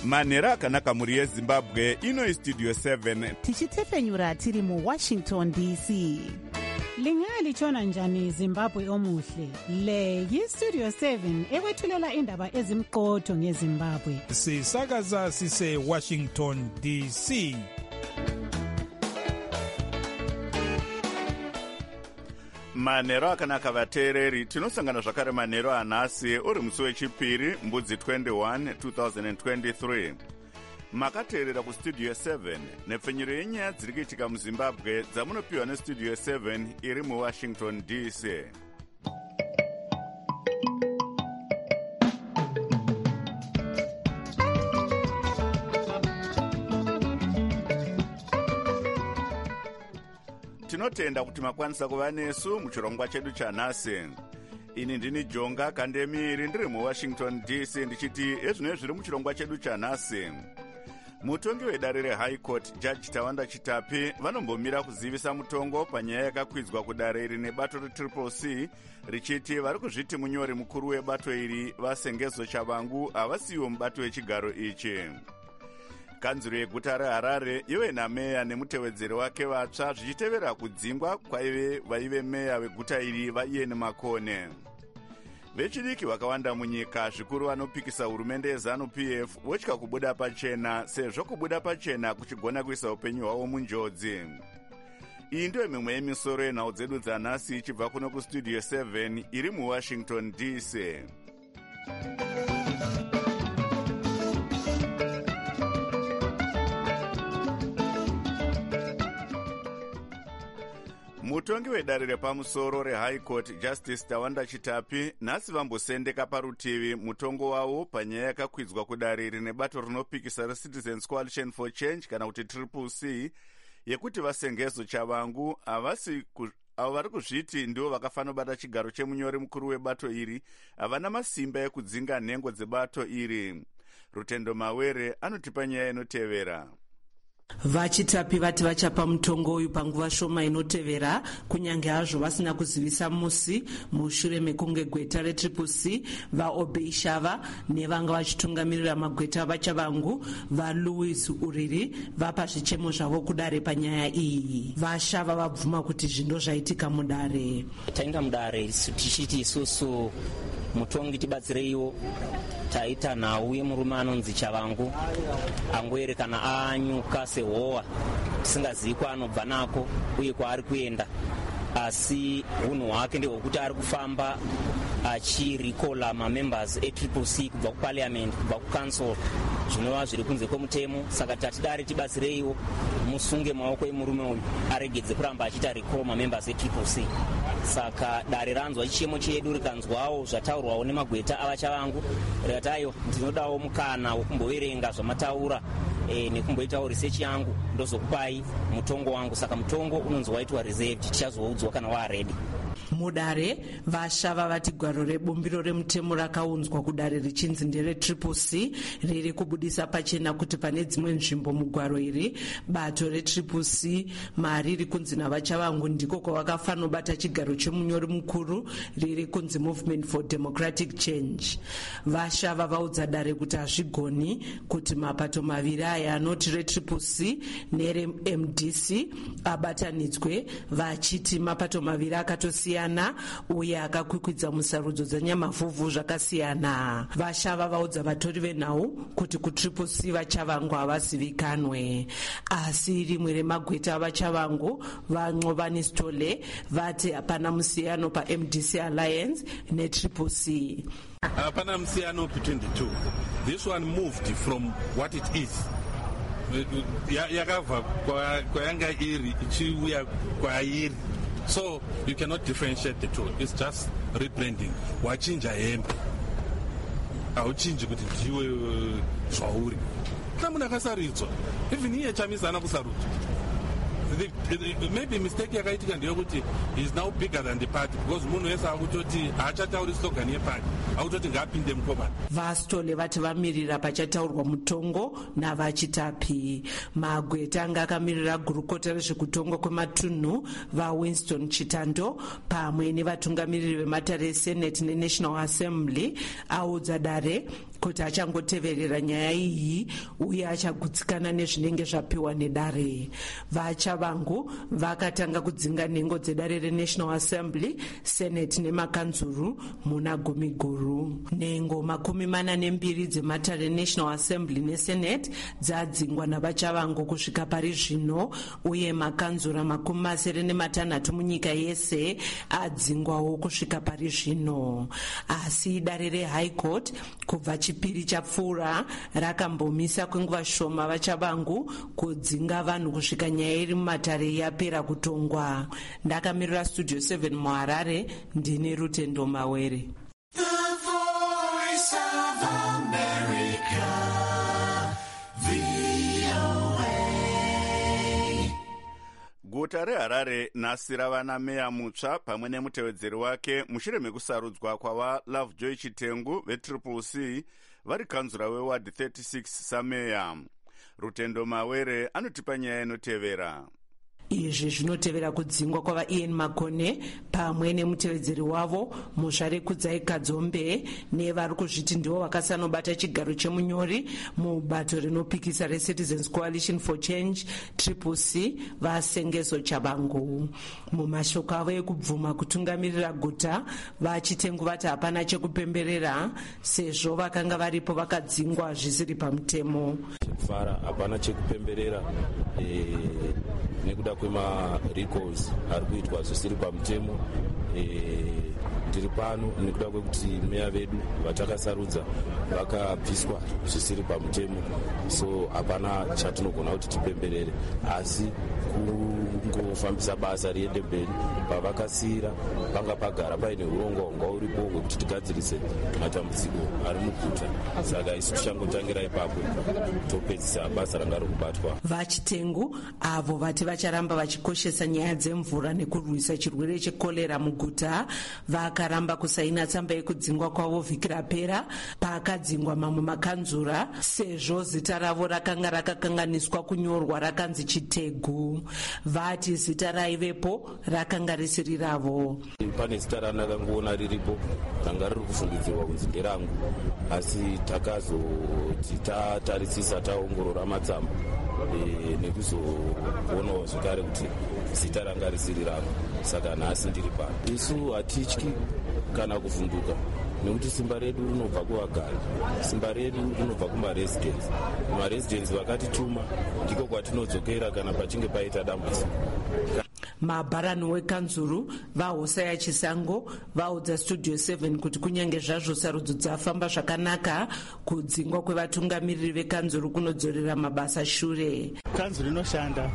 manhero akanaka mhuri yezimbabwe. Ino istudio 7 tichitefenyura tiri muWashington DC. Lingalitshona njani Zimbabwe omuhle? Le yistudio 7 ekwethulela indaba ezimqotho ngeZimbabwe. Sisakaza sise Washington DC. manhero akanaka vateereri. Tinosangana zvakare manhero anhasi uri musi wechipiri mbudzi 21 2023. Makateerera kustudio 7 nepfenyuro yenyaya dziri kuitika muzimbabwe dzamunopiwa nestudio 7 iri muWashington DC. Tinotenda kuti makwanisa kuva nesu muchirongwa chedu chanhasi. Ini ndini Jonga Kandemiri ndiri muWashington DC ndichiti ezvino zviri muchirongwa chedu chanhasi. Mutongi wedare reHigh Court Judge Tawanda Chitapi vanombomira kuzivisa mutongo panyaya yakakwidzwa kudare iri nebato reCCC richiti vari kuzviti munyori mukuru webato iri vaSengezo Chavangu havasiwo mubato wechigaro ichi. Kanzuro yeguta reHarare ive nameya nemutevedzeri wake vatsva zvichitevera kudzingwa kwaive vaive meya weguta iri vaIan Makone. Vechidiki vakawanda munyika zvikuru vanopikisa hurumende yeZANU-PF votya kubuda pachena sezvo kubuda pachena kuchigona kuisa upenyu hwavo munjodzi. Iyi ndiyo mimwe yemisoro yenhau dzedu dzanhasi ichibva kuno kustudio 7 iri muWashington DC. Mutongi wedare repamusoro reHigh Court Justice Tawanda Chitapi nhasi vambosendeka parutivi mutongo wavo panyaya yakakwidzwa kudare iri nebato rinopikisa reCitizens Coalition for Change kana kuti CCC yekuti vaSengezo Chavangu avo vari kuzviti ndivo vakafanira kubata chigaro chemunyori mukuru webato iri havana masimba ekudzinga nhengo dzebato iri. Rutendo Mawere anotipa nyaya inotevera. Vachitapi vati vachapa mutongo uyu panguva shoma inotevera kunyange hazvo vasina kuzivisa musi mushure mekunge gweta reCCC vaObey Shava nevanga vachitungamirira magweta vaChavangu vaLouis Uriri vapa zvichemo zvavo kudare panyaya iyi. VaShava vabvuma kuti zvindo zvaitika mudare. Taenda mudare tichiti isusu mutongi tibatsireiwo, taita nhau yemurume anonzi Chavangu angwere kana anyuka sehowa tisingazivi kwaanobva nako uye kwaari kuenda, asi unhu hwake ndehwekuti ari kufamba achirikola mamembers eCCC kubva kuparliament kubva kucouncil zvinova zviri kunze kwemutemo. Saka tatidare tibatsireiwo musunge maoko emurume uyu aregedze kuramba achiita recall mamembers eCCC. Saka dare ranzwa chichemo chedu rikanzwawo zvataurwawo nemagweta avaChavangu rikati aiwa ndinodawo mukana wokumboverenga zvamataura nekumboitawo research yangu ndozokupai mutongo wangu. Saka mutongo unonzi waitwa reserved, tichazoudzwa kana waaredi. Mudare vaShava vati gwaro rebumbiro remutemo rakaunzwa kudare richinzi ndereCCC riri kubudisa pachena kuti pane dzimwe nzvimbo mugwaro iri bato reCCC mariri kunzi navaChavangu ndiko kwavakafanira kubata chigaro chemunyori mukuru riri kunzi Movement for Democratic Change. VaShava vaudza dare kuti hazvigoni kuti mapato maviri aya anoti reCCC nereMDC abatanidzwe, vachiti mapato maviri akatosiyana uye akakwikwidza musarudzo dzanyamavhuvhu zvakasiyana. VaShava vaudza vatori venhau kuti kuCCC vaChavangu havazivikanwe, asi rimwe remagweta avaChavangu vaNcobani Stole vati hapana musiyano paMDC Alliance neCCC. Hapana musiyano between the two. This one moved from what it is. Yakabva kwayanga iri ichiuya kwairi. So you cannot differentiate the two. It's just rebranding. Wachinja hembe hauchinji kuti ndiwe zvauri. Kana munhu akasaridzwa even iye Chamisa haana kusarudzwa. Maybe mistake yakaitika ndeyekuti is now bigger than the party because munhu wese akutoti haachatauri slogan yeparty akutoti ngaapinde mukobani. VaStole vati vamirira pachataurwa mutongo navaChitapi. Magweta anga akamirira gurukota rezvekutongwa kwematunhu vaWinston Chitando pamwe nevatungamiriri vematare eSenate neNational Assembly audza dare kuti achangoteverera nyaya iyi uye achagutsikana nezvinenge zvapiwa nedare. Vachavangu vakatanga kudzinga nhengo dzedare reNational Assembly, Senate nemakanzuru muna gumi guru. Nhengo 42 dzematare National Assembly neSenate dzadzingwa navachavangu kusvika pari zvino, uye makanzura 76 munyika yese adzingwawo kusvika pari zvino. Asi dare reHigh Court kubva chipiri chapfuura rakambomisa kwenguva shoma vachavangu kudzinga vanhu kusvika nyaya iri mumatare yapera kutongwa. Ndakamirira Studio 7 muHarare, ndini Rutendo Mawere. Guta reHarare nhasi rava nameya mutsva pamwe nemutevedzeri wake mushure mekusarudzwa kwavaLovejoy Chitengu veCCC vari kanzura weward 36 sameya. Rutendo Mawere anotipa nyaya inotevera. Izvi zvinotevera kudzingwa kwavaIan Makone pamwe nemutevedzeri wavo Muzvare Kudzai Kadzombe nevari kuzviti ndivo vakasanobata chigaro chemunyori mubato rinopikisa reCitizens Coalition for Change CCC vaSengeso Chabangu. Mumashoko avo ekubvuma kutungamirira guta, vaChitengu vati hapana chekupemberera sezvo vakanga varipo vakadzingwa zvisiri pamutemo. Chekufara hapana chekupemberera nekuda kwema-recalls ari kuitwa zvisiri pamutemo. Tiri pano nekuda kwekuti meya vedu vatakasarudza vakabviswa zvisiri pamutemo, so hapana chatinogona kuti tipemberere, asi kungofambisa basa riende mberi. Pavakasiyira panga pagara paine urongwa uripo hwekuti tigadzirise matambudziko ari muguta, saka isu tichangotangira ipapo topedzisa basa ranga rikubatwa. VaChitengu avo vati vacharamba vachikoshesa nyaya dzemvura nekurwisa chirwere chekorera muguta vakaramba kusaina tsamba yekudzingwa kwavo vhiki rapera pakadzingwa mamwe makanzura, sezvo zita ravo rakanga rakakanganiswa kunyorwa rakanzi Chitegu. Vati zita raivepo rakanga risiri ravo. Pane zita randakangoona riripo ranga riri kufungidzirwa kunzi nderangu, asi takazoti tatarisisa taongorora matsamba nekuzoonawo zvekare kuti zita ranga risiri rangu, saka nhasi ndiri pano. Isu hatityi kana kuvhunduka nekuti simba redu rinobva kuvagari, simba redu rinobva kumaresidhensi. Maresidhensi vakatituma ndiko kwatinodzokera kana pachinge paita dambudziko. Mabharani wekanzuru vaHosea Chisango vaudza Studio 7 kuti kunyange zvazvo sarudzo dzafamba zvakanaka, kudzingwa kwevatungamiriri vekanzuru kunodzorera mabasa shure. Kanzuru inoshanda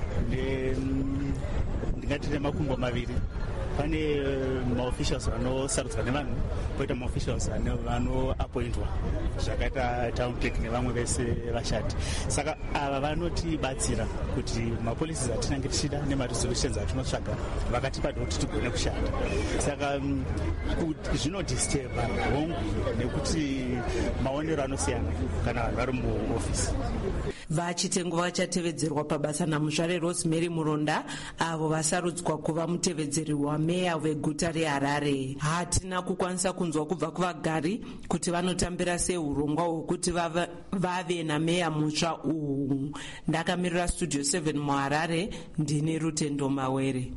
ndingati nemakumbo maviri. Pane maofficials vanosarudzwa nevanhu, poita maofficials vanoapointwa zvakaita town clerk nevamwe vese vashandi. Saka ava vanotibatsira kuti mapolicies atinenge tichida nemaresolutions atinotsvaga vakatipa kuti tigone kushanda. Saka zvinodisturba hongu nekuti maonero anosiyana kana vanhu vari muofisi. VaChitengu vachatevedzerwa pabasa naMuzvare Rosemary Muronda avo vasarudzwa kuva mutevedzeri wameya veguta reHarare. Hatina kukwanisa kunzwa kubva kuvagari kuti vanotambira sei urongwa hwekuti vave nameya mutsva uhu. Ndakamirira Studio 7 muHarare, ndini Rutendo Mawere.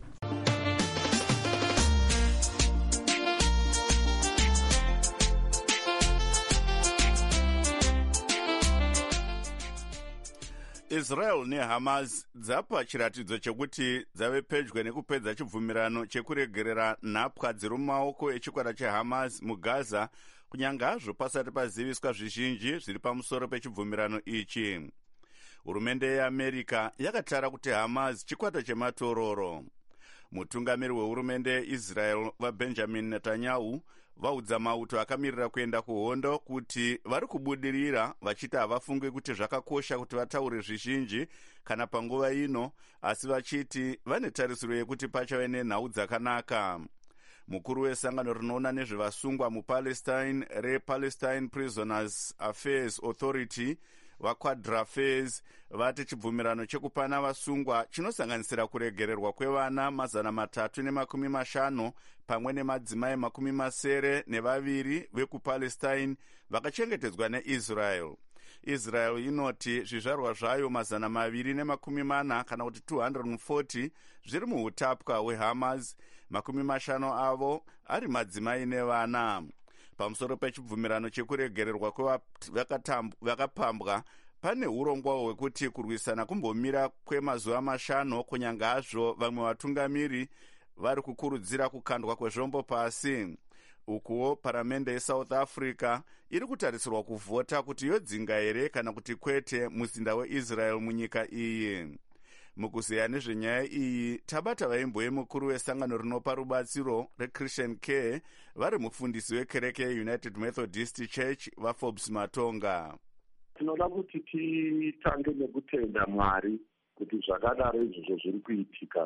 Israel neHamas dzapa chiratidzo chekuti dzave pedyo nekupedza chibvumirano chekuregerera nhapwa dziri mumaoko echikwata cheHamas muGaza, kunyange hazvo pasati paziviswa zvizhinji zviri pamusoro pechibvumirano ichi. Hurumende yeAmerica yakatara kuti Hamas chikwata chematororo. Mutungamiri wehurumende yeIsrael vaBenjamin Netanyahu vaudza mauto akamirira kuenda kuhondo kuti vari kubudirira, vachiti havafungi kuti zvakakosha kuti vataure zvizhinji kana panguva ino, asi vachiti vane tarisiro yekuti pachave nenhau dzakanaka. Mukuru wesangano rinoona nezvevasungwa muPalestine rePalestine Prisoners Affairs Authority vaquadrafes vati chibvumirano chekupana vasungwa chinosanganisira kuregererwa kwevana 350 pamwe nemadzimai 72 vekupalestine vakachengetedzwa neisrael. Israel inoti zvizvarwa zvayo 240 kana kuti 240 zviri muutapwa hweHamas, 50 avo ari madzimai nevana. Pamusoro pechibvumirano chekuregererwa kwevakapambwa pane urongwa hwekuti kurwisana kumbomira kwemazuva 5 kunyange hazvo vamwe vatungamiri vari kukurudzira kukandwa kwezvombo pasi. Ukuwo paramende yeSouth Africa iri kutarisirwa kuvhota kuti yodzinga here kana kuti kwete muzinda weIsrael munyika iyi. Mukuziya nezvenyaya iyi tabata vaimboye mukuru wesangano rinopa rubatsiro reChristian Care vari mufundisi wekereke yeUnited Methodist Church vaForbes Matonga. Tinoda kuti titange nekutenda Mwari kuti zvakadaro izvozvo zviri kuitika.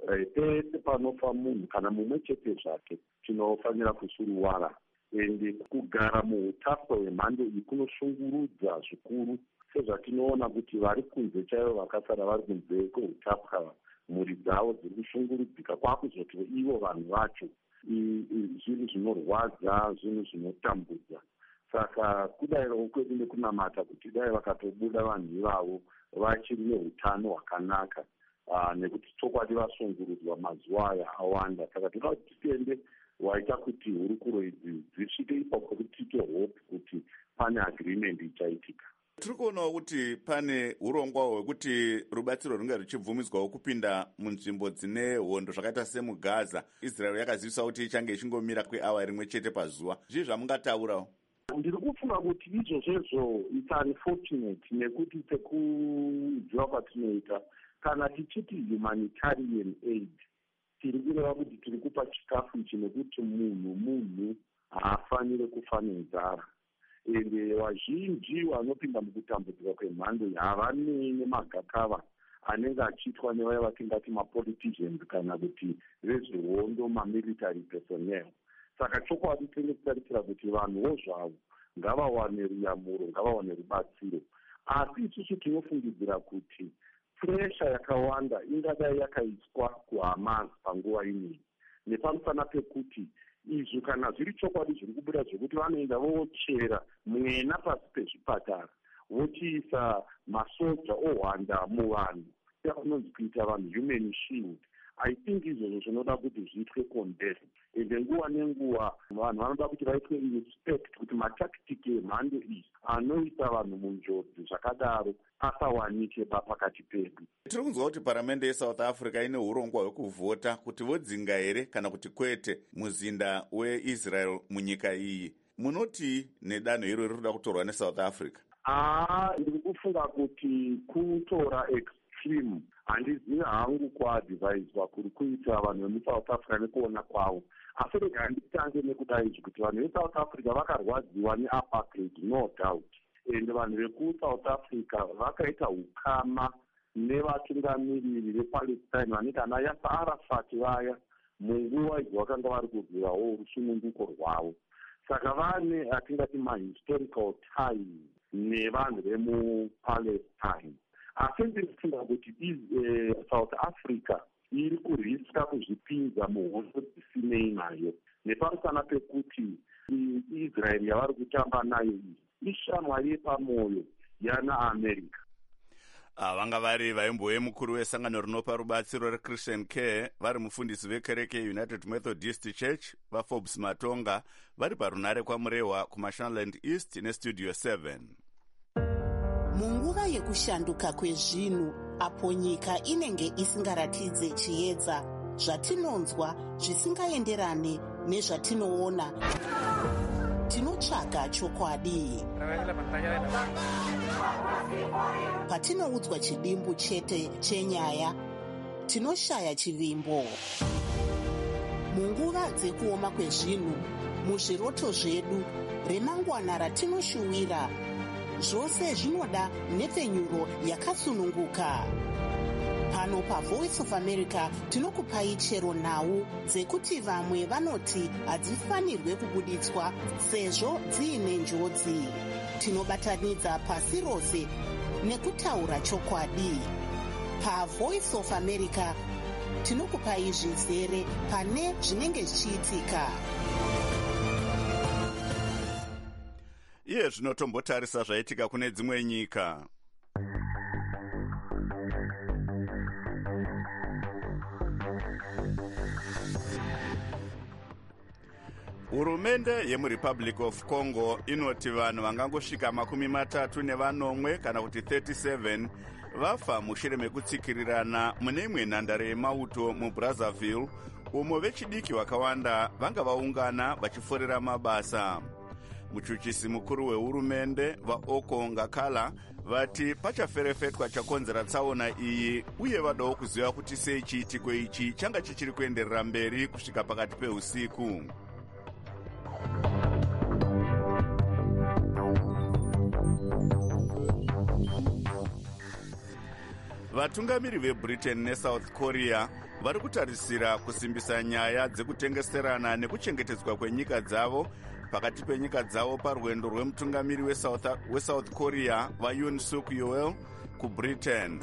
Pese panofa munhu kana mumwe chete zvake tinofanira kusuruwara, ende kugara muutapwa hwemhando iyi kunoshungurudza zvikuru, sezvatinoona kuti vari kunze chaivo vakasara vari kunze kweutapwa, mhuri dzavo dziri kushungurudzika, kwakuzoti ivo vanhu vacho zvinhu zvinorwadza, zvinhu zvinotambudza. Saka kudayiwo kwedu nekunamata kuti dai vakatobuda vanhu ivavo vachiri neutano hwakanaka, nekuti chokwadi vasungurudzwa mazuva aya awanda. Saka toda kuti titende waita kuti hurukuro idzi dzisvike ipapo kuti tiite hope kuti pane agreement ichaitika. Tiri kuonawo kuti pane urongwa hwekuti rubatsiro runge ruchibvumidzwawo kupinda munzvimbo dzine hondo zvakaita semugaza. Israel yakazivisa kuti ichange ichingomira kweawa rimwe chete pazuva. Zvii zvamungataurawo? Ndiri kufunga kuti izvozvo it's unfortunate, nekuti sekudziwa kwatinoita kana tichiti humanitarian aid tiri kureva kuti tiri kupa chikafu ichi, nekuti munhu haafanire kufa nenzara. Ende vazhinji vanopinda mukutambudzika kwemhando havanei nemagakava anenge achiitwa nevaya vatingati mapoliticians kana kuti vezvehondo, mamilitary personnel. Saka chokwadi tinenge kutarisira kuti vanhuwo zvavo ngavawane ruyamuro, ngavawane rubatsiro. Asi isusu tinofungidzira kuti presha yakawanda ingadai yakaiswa kuHamas panguva ineyi, nepamusana pekuti izvo kana zviri chokwadi zviri kubuda zvekuti vanoenda vochera mwena pasi pezvipatara, vochiisa masoja ohwanda muvanhu, yakunonzi kuita vanhu human shield. I think izvozvo zvinoda kuti zviitwe condemn, ende nguva nenguva vanhu vanoda kuti vaitwe respect kuti matakitiki emhando iyi anoisa vanhu munjodzi zvakadaro asawanike pakati pedu. Tiri kunzwa kuti paramende yeSouth Africa ine urongwa hwekuvhota kuti vodzinga here kana kuti kwete muzinda weIsrael munyika iyi. Munoti nedanho iro riri kuda kutorwa neSouth Africa? Ndiri kufunga kuti kutora extreme. Handizivi hangu kuadvaiswa kuri kuita vanhu vemuSouth Africa nekuona kwavo. Asi rega handitange nekudai izvi kuti vanhu veSouth Africa vakarwadziwa neapartheid, no doubt. Ende vanhu vekuSouth Africa vakaita ukama nevatungamiriri vePalestine vanenge ana Yasser Arafat vaya munguva idzi vakanga vari kurwirawo rusununguko rwavo. Saka vane atingati mahistorical ties nevanhu vemuPalestine. Asi ndiri kufunga kuti South Africa iri kuriska kuzvipinza muhondo dzisinei nayo, nepamusana pekuti Israel yavari kutamba nayo iyi ishamwari yepamoyo yana America. Vanga vari vaimboye mukuru wesangano rinopa rubatsiro reChristian Care vari mufundisi vekereke United Methodist Church vaForbes Matonga vari parunare kwamurehwa kuMashonaland East neStudio 7. Munguva yekushanduka kwezvinhu, apo nyika inenge isingaratidze chiedza, zvatinonzwa zvisingaenderane nezvatinoona, tinotsvaga chokwadi. Patinoudzwa chidimbu chete chenyaya, tinoshaya chivimbo. Munguva dzekuoma kwezvinhu, muzviroto zvedu, remangwana ratinoshuwira, zvose zvinoda nhepfenyuro yakasununguka. pano paVoice of America tinokupai chero nhau dzekuti vamwe vanoti hadzifanirwe kubuditswa sezvo dziine njodzi. Tinobatanidza pasi rose nekutaura chokwadi. PaVoice of America tinokupai zvizere pane zvinenge zvichiitika. Iye zvinotombotarisa zvaitika kune dzimwe nyika. Hurumende yemuRepublic of Congo inoti vanhu vangangosvika 34 kana kuti 37 vafa mushure mekutsikirirana mune imwe nhandare yemauto muBrazzaville, umo vechidiki vakawanda vanga vaungana vachiforera mabasa. Muchuchisi mukuru wehurumende vaOkonga Kala vati pachaferefetwa chakonzera tsaona iyi, uye vadawo kuziva kuti sei chiitiko ichi changa chichiri kuenderera mberi kusvika pakati peusiku. Vatungamiri veBritain neSouth Korea vari kutarisira kusimbisa nyaya dzekutengeserana nekuchengetedzwa kwenyika dzavo pakati penyika dzavo parwendo rwemutungamiri weSouth Korea vaYoon Suk Yeol kuBritain.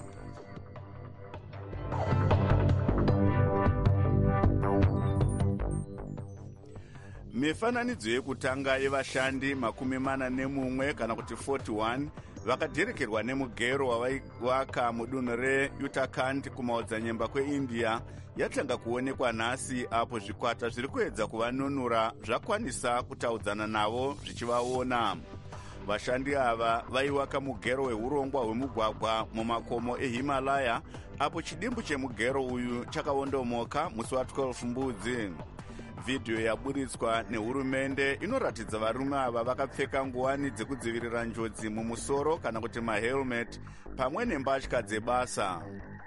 Mifananidzo yekutanga yevashandi 41 kana kuti 41 vakadherekerwa nemugero wavaivaka mudunhu reUttarakhand kumaodzanyemba kweIndia yatanga kuonekwa nhasi, apo zvikwata zviri kuedza kuvanunura zvakwanisa kutaudzana navo zvichivaona. Vashandi ava vaivaka mugero wehurongwa hwemugwagwa mumakomo eHimalaya, apo chidimbu chemugero uyu chakaondomoka musi wa12 Mbudzi. Vhidhiyo yaburitswa nehurumende inoratidza varume ava vakapfeka nguwani dzekudzivirira njodzi mumusoro kana kuti mahelmet pamwe nembatya dzebasa.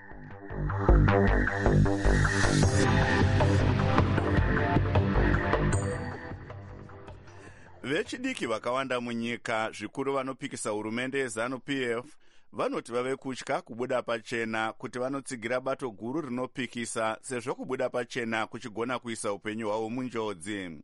Vechidiki vakawanda munyika, zvikuru vanopikisa hurumende yeZANU-PF, vanoti vave kutya kubuda pachena kuti vanotsigira bato guru rinopikisa, sezvo kubuda pachena kuchigona kuisa upenyu hwavo munjodzi.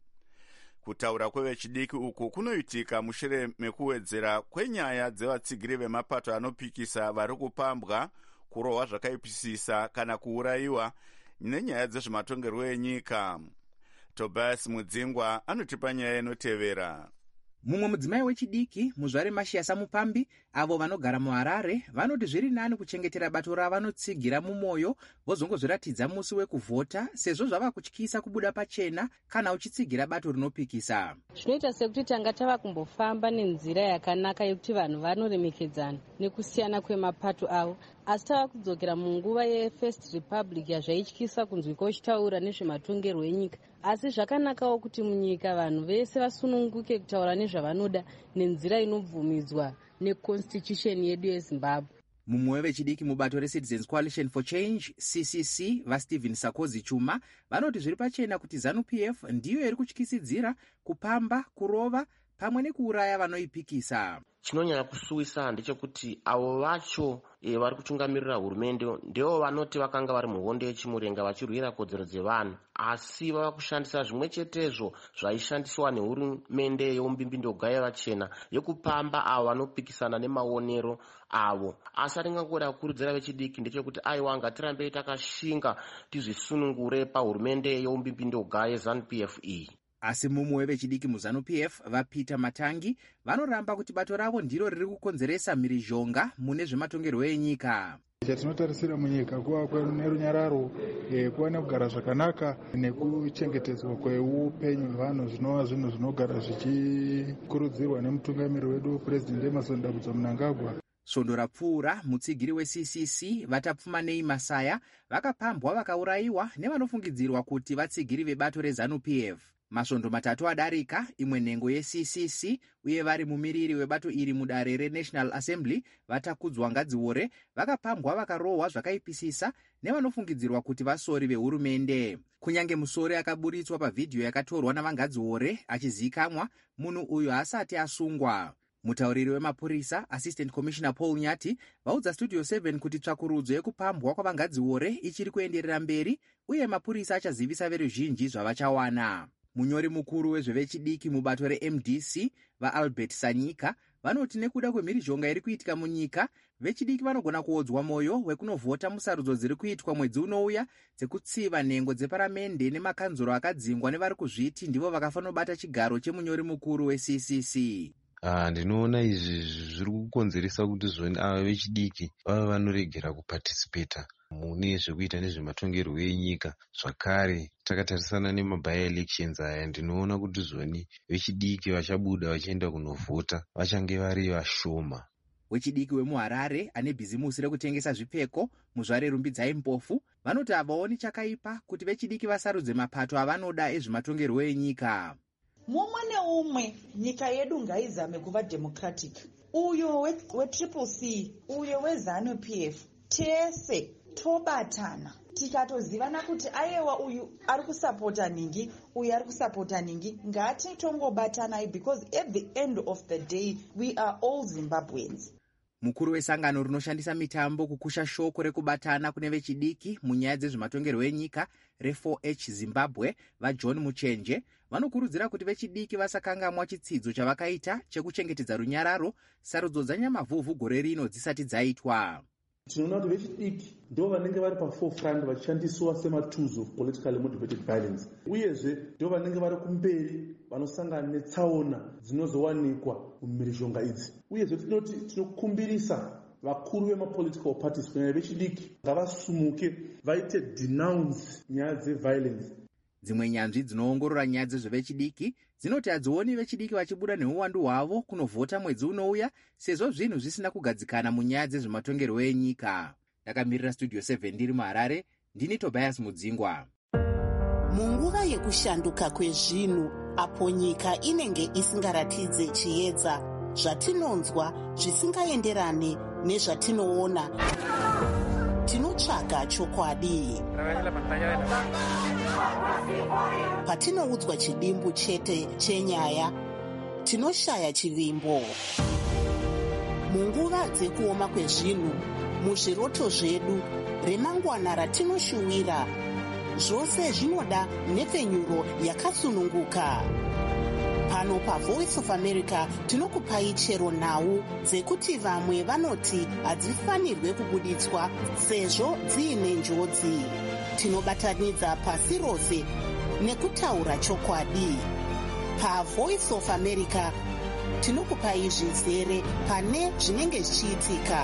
Kutaura kwevechidiki uku kunoitika mushure mekuwedzera kwenyaya dzevatsigiri vemapato anopikisa vari kupambwa, kurohwa zvakaipisisa kana kuurayiwa nenyaya dzezvematongerwo enyika. Tobias Mudzingwa anotipa nyaya inotevera. Mumwe mudzimai wechidiki, muzvare Mashiasa Mupambi, avo vanogara muHarare, vanoti zviri nani kuchengetera bato ravanotsigira mumwoyo vozongozviratidza musi wekuvhota, sezvo zvava kutyisa kubuda pachena kana uchitsigira bato rinopikisa. Zvinoita sekuti tanga tava kumbofamba nenzira yakanaka yekuti vanhu vanoremekedzana nekusiyana kwemapato avo, asi tava kudzokera munguva yeFirst Republic yazvaityisa kunzwika uchitaura nezvematongerwo enyika. Asi zvakanakawo kuti munyika vanhu vese vasununguke kutaura nezvavanoda nenzira inobvumidzwa neconstitution yedu yeZimbabwe. Mumwe wevechidiki mubato reCitizens Coalition for Change CCC vaStephen Sakozi Chuma vanoti zviri pachena kuti ZANU-PF ndiyo iri kutyisidzira kupamba, kurova pamwe nekuuraya vanoipikisa. Chinonyanya kusuwisa ndechekuti avo vacho vari kutungamirira hurumende ndevo vanoti vakanga vari muhondo yechimurenga vachirwira kodzero dzevanhu, asi vava kushandisa zvimwe chetezvo zvaishandiswa nehurumende yeumbimbindo yevachena yekupamba avo vanopikisana nemaonero avo. Asi atingangoda kukurudzira vechidiki ndechekuti aiwa ngatirambei takashinga tizvisunungure pahurumende yeumbimbindo yeZANU-PF iyi. Asi mumwe wevechidiki muZANU-PF vaPeter Matangi vanoramba kuti bato ravo ndiro riri kukonzeresa mhirizhonga mune zvematongerwo enyika. Chatinotarisira munyika kuva nerunyararo, kuva nekugara zvakanaka nekuchengetedzwa kweupenyu hwevanhu zvinova zvinhu zvinogara zvichikurudzirwa nemutungamiri wedu President Emmerson Dambudzo Mnangagwa. Svondo rapfuura, mutsigiri weCCC vatapfumanei Masaya vakapambwa vakaurayiwa nevanofungidzirwa kuti vatsigiri vebato reZANU-PF. Masvondo 3 adarika, imwe nhengo yeCCC uye vari mumiriri webato iri mudare reNational Assembly vatakudzwa Ngadziore vakapambwa vakarohwa zvakaipisisa nevanofungidzirwa kuti vasori vehurumende. Kunyange musori akaburitswa pavhidhiyo yakatorwa navaNgadziore achizikamwa, munhu uyu haasati asungwa. Mutauriri wemapurisa Assistant Commissioner Paul Nyati vaudza Studio 7 kuti tsvakurudzo yekupambwa kwavangadziore ichiri kuenderera mberi uye mapurisa achazivisa veruzhinji zvavachawana. Munyori mukuru wezvevechidiki mubato reMDC vaAlbert Sanyika vanoti nekuda kwemhirizhonga iri kuitika munyika, vechidiki vanogona kuodzwa mwoyo wekunovhota musarudzo dziri kuitwa mwedzi unouya dzekutsiva nhengo dzeparamende nemakanzuro akadzingwa nevari kuzviti ndivo vakafanobata chigaro chemunyori mukuru weCCC. Ndinoona izvi zviri kukonzeresa kuti zvoni ava vechidiki vava vanoregera kupatisipeta mune zvekuita nezvematongerwo enyika. Zvakare takatarisana nemaby-elections aya, ndinoona kuti zvoni vechidiki vachabuda vachienda kunovhota vachange vari vashoma. Wechidiki wemuHarare ane bhizimusi rekutengesa zvipfeko muzvare Rumbidzai Mpofu vanoti havaoni chakaipa kuti vechidiki vasarudze mapato avanoda ezvematongerwo enyika. Mumwe neumwe nyika yedu ngaizame kuva democratic. Uyo wetriple C, uyo weZANU-PF, tese tobatana tikatozivana kuti aiwa uyu ari kusapota ningi, uyu ari kusapota ningi, ngatitongobatanai because at the end of the day we are all Zimbabweans. Mukuru wesangano rinoshandisa mitambo kukusha shoko rekubatana kune vechidiki munyaya dzezvematongerwo enyika re4H Zimbabwe vaJohn Muchenje vanokurudzira kuti vechidiki vasakangamwa chitsidzo chavakaita chekuchengetedza runyararo sarudzo dzanyamavhuvhu gore rino dzisati dzaitwa. Tinoona kuti vechidiki ndo vanenge vari paforefront vachishandiswa sematools of politically motivated violence, uyezve ndo vanenge vari kumberi vanosangana netsaona dzinozowanikwa mumhirizhonga idzi. Uyezve tinoti tinokumbirisa vakuru vemapolitical parties kunyanya vechidiki ngavasumuke vaite denounce nyaya dzeviolence. Dzimwe nyanzvi dzinoongorora nyaya dzezvevechidiki dzinoti hadzioni vechidiki vachibuda neuwandu hwavo kunovhota mwedzi unouya sezvo zvinhu zvisina kugadzikana munyaya dzezvematongerwo enyika. Ndakamirira Studio 7 ndiri muHarare, ndini Tobias Mudzingwa. Munguva yekushanduka kwezvinhu apo nyika inenge isingaratidze chiedza, zvatinonzwa zvisingaenderane nezvatinoona, tinotsvaga chokwadi. Patinoudzwa chidimbu chete chenyaya, tinoshaya chivimbo. Munguva dzekuoma kwezvinhu, muzviroto zvedu, remangwana ratinoshuwira, zvose zvinoda nhepfenyuro yakasununguka. Pano paVoice of America tinokupai chero nhau dzekuti vamwe vanoti hadzifanirwe kubuditswa sezvo dziine njodzi. Tinobatanidza pasi rose nekutaura chokwadi. PaVoice of America tinokupai zvizere pane zvinenge zvichiitika.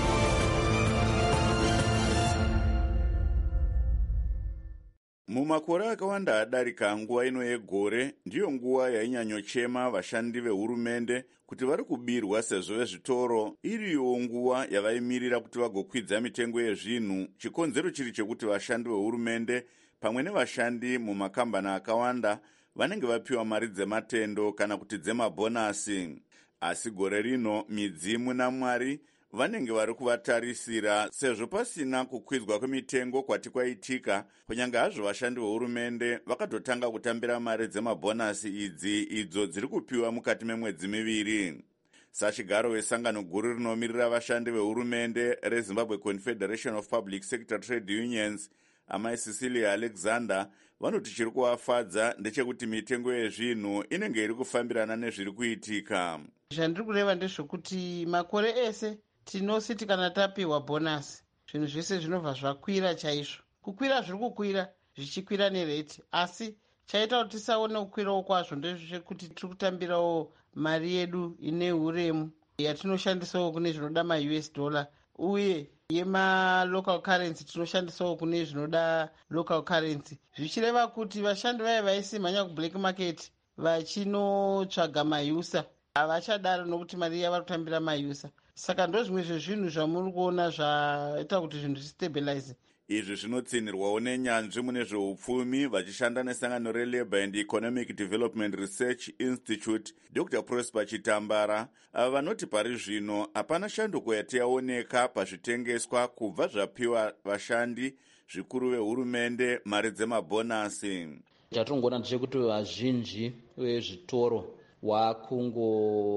Mumakore akawanda adarika, nguva ino yegore ndiyo nguva yainyanyochema vashandi vehurumende kuti vari kubirwa sezvo vezvitoro iriyo nguva yavaimirira kuti vagokwidza mitengo yezvinhu, chikonzero chiri chekuti vashandi vehurumende pamwe nevashandi mumakambani akawanda vanenge vapiwa mari dzematendo kana kuti dzemabhonasi. Asi gore rino midzimu naMwari vanenge vari kuvatarisira sezvo pasina kukwidzwa kwemitengo kwati kwaitika, kunyange hazvo vashandi vehurumende vakatotanga kutambira mari dzemabhonasi idzi idzo dziri kupiwa mukati memwedzi miviri. Sachigaro wesangano guru rinomirira vashandi vehurumende reZimbabwe Confederation of Public Sector Trade Unions, amai Cecilia Alexander, vanoti chiri kuvafadza ndechekuti mitengo yezvinhu inenge iri kufambirana nezviri kuitika. Zvandiri kureva ndezvokuti makore ese tinositi kana tapiwa bhonasi zvinhu zvese zvinobva zvakwira chaizvo. Kukwira zviri kukwira zvichikwira nereti, asi chaita kuti tisaone kukwirawo kwazvo ndezvekuti tiri kutambirawo mari yedu ine uremu yatinoshandisawo kune zvinoda maUS dollar, uye yemalocal currency tinoshandisawo kune zvinoda local currency, zvichireva kuti vashandi vaye vaisimhanya kublack market vachinotsvaga mayusa havachadaro nokuti mari yavari kutambira mayusa. Saka ndo zvimwe zvezvinhu zvamuri kuona zvaita kuti zvinhu zvistabilize. Izvi zvinotsinirwawo nenyanzvi mune zveupfumi vachishanda nesangano reLabour and Economic Development Research Institute, Dr. Prosper Chitambara, ava vanoti pari zvino hapana shanduko yatiyaoneka pazvitengeswa kubva zvapiwa vashandi zvikuru vehurumende mari dzemabhonasi. Chatongoona ndechekuti vazhinji vezvitoro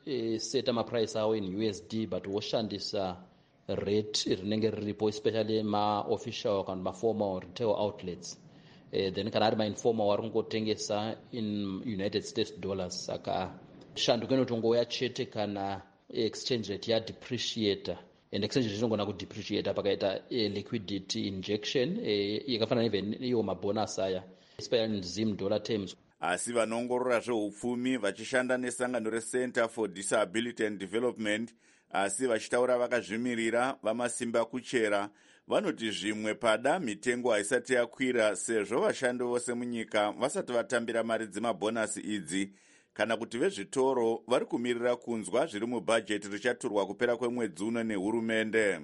seta maprice awo in USD but woshandisa rate rinenge riripo, especially ma-official kana ma-formal retail outlets. Then kana ari ma-informal wari kungotengesa in United States dollars. Saka shanduko inotongouya chete kana exchange rate yadepreciata, and exchange rate inogona kudepreciata pakaita liquidity injection yakafanana even iyo mabonus aya, especially in Zim dollar terms. Asi vanongorora zveupfumi vachishanda nesangano reCenter for Disability and Development, asi vachitaura vakazvimirira vamasimba kuchera, vanoti zvimwe pada mitengo haisati yakwira sezvo vashandi vose munyika vasati vatambira mari dzemabhonasi idzi, kana kuti vezvitoro vari kumirira kunzwa zviri mubhajeti richaturwa kupera kwemwedzi uno nehurumende.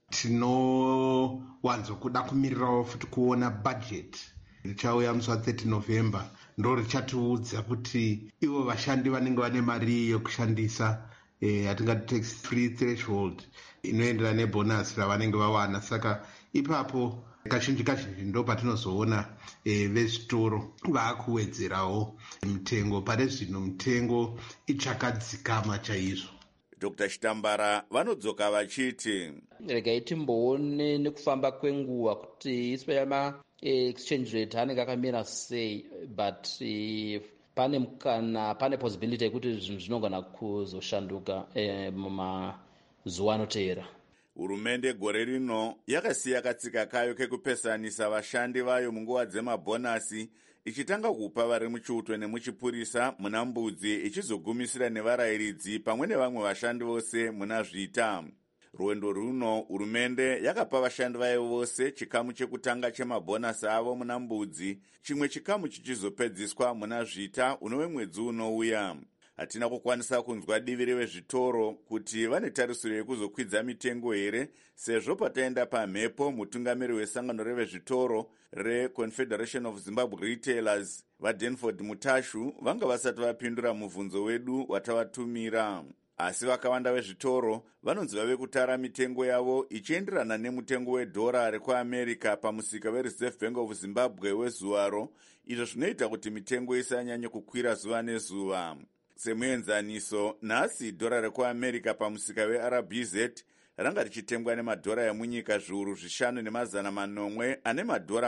Tinowanzokuda kumirirawo futi kuona bhajeti richauya musi wa30 November, ndo richatiudza kuti ivo vashandi vanenge vane mari yokushandisa yatingati tax free threshold inoenderana nebhonasi ravanenge vawana. Saka ipapo kazhinji ndo patinozoona vezvitoro vaakuwedzerawo mitengo. Pane zvino mitengo ichakadzikama chaizvo. Dr. Chitambara vanodzoka vachiti regai timboone nekufamba kwenguva kuti isipema exchange rate anenge akamira sei, but pane mukana, pane possibility yekuti zvinhu zvinogona kuzoshanduka mumazuva anoteera. Hurumende gore rino yakasiya katsika kayo kekupesanisa vashandi vayo munguva dzemabhonasi, ichitanga kupa vari muchiuto nemuchipurisa muna mbudzi, ichizogumisira nevarayiridzi pamwe nevamwe vashandi vose muna zvita. Rwendo runo hurumende yakapa vashandi vayo vose chikamu chekutanga chemabhonasi avo muna mbudzi, chimwe chikamu chichizopedziswa muna zvita unove mwedzi unouya. Hatina kukwanisa kunzwa divi revezvitoro kuti vane tarisiro yekuzokwidza mitengo here, sezvo pataenda pamhepo mutungamiri wesangano revezvitoro reConfederation of Zimbabwe Retailers vaDenford Mutashu vanga vasati vapindura mubvunzo wedu watavatumira. Asi vakawanda vezvitoro vanonzi vave kutara mitengo yavo ichienderana nemutengo wedhora rekuAmerica pamusika weReserve Bank of Zimbabwe wezuvaro, izvo zvinoita kuti mitengo isanyanye kukwira zuva nezuva. Semuenzaniso, nhasi dhora rekuAmerica pamusika weRBZ ranga richitengwa nemadhora emunyika zviuru 5,400 ane madhora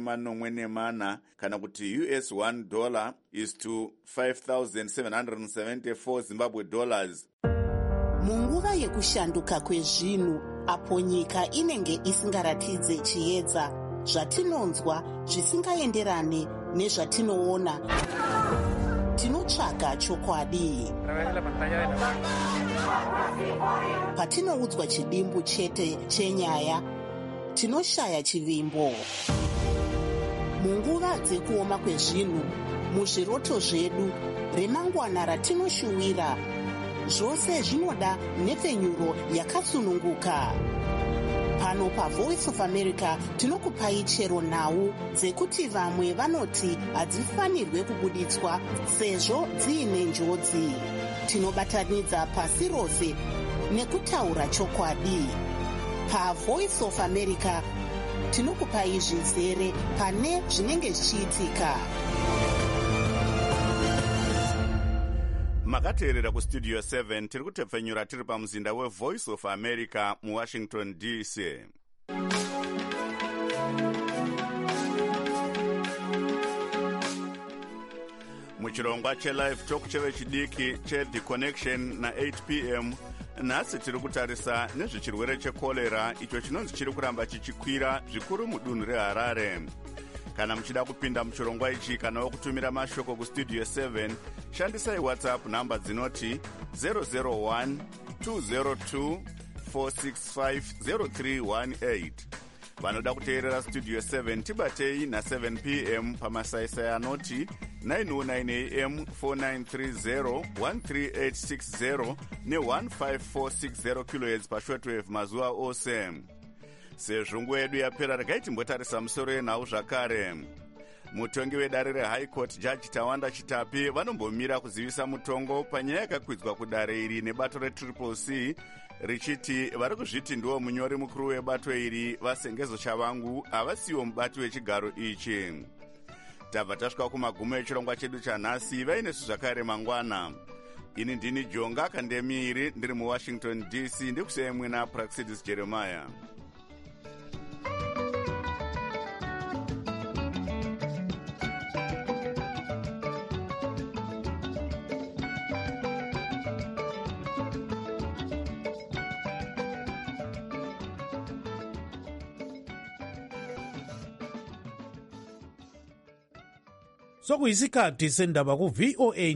44 kana kuti $1 is to 5,774 Zimbabwe dollars. Munguva yekushanduka kwezvinhu, apo nyika inenge isingaratidze chiedza, zvatinonzwa zvisingaenderane nezvatinoona, tinotsvaga chokwadi. Patinoudzwa chidimbu chete chenyaya, tinoshaya chivimbo. Munguva dzekuoma kwezvinhu, muzviroto zvedu, remangwana ratinoshuwira, zvose zvinoda nhepfenyuro yakasununguka. Pano paVoice of America tinokupai chero nhau dzekuti vamwe vanoti hadzifanirwe kubuditswa sezvo dziine njodzi. Tinobatanidza pasi rose nekutaura chokwadi. PaVoice of America tinokupai zvizere pane zvinenge zvichiitika. Makateerera kustudio 7 tiri kutepfenyura tiri pamuzinda weVoice of America muWashington DC. Muchirongwa chelive talk chevechidiki cheThe Connection na8 p.m. nhasi tiri kutarisa nezvechirwere chekorera icho chinonzi chiri kuramba chichikwira zvikuru mudunhu reHarare. Kana muchida kupinda muchirongwa ichi kana wokutumira mashoko kustudio 7, shandisai WhatsApp namba dzinoti 001 202 465 0318. Vanoda kuteerera studio 7 tibatei na7 p.m. pamasaisai anoti 909 am 4930 13860 ne15460 kHz pashortwave mazuva ose. Sezvo nguva yedu yapera, regai timbotarisa musoro yenhau zvakare. Mutongi wedare reHigh Court Judge Tawanda Chitapi vanombomira kuzivisa mutongo panyaya yakakwidzwa kudare iri nebato reCCC, richiti vari kuzviti ndiwo munyori mukuru webato iri vasengezo Chavangu havasiwo mubati wechigaro ichi. Tabva tasvika kumagumo echirongwa chedu chanhasi. Vainesu zvakare mangwana. ini ndini jonga kandemiri ndiri muwashington dc ndikusiyai mwina praxidis jeremiah. sokuyisikhathi sendaba ku VOA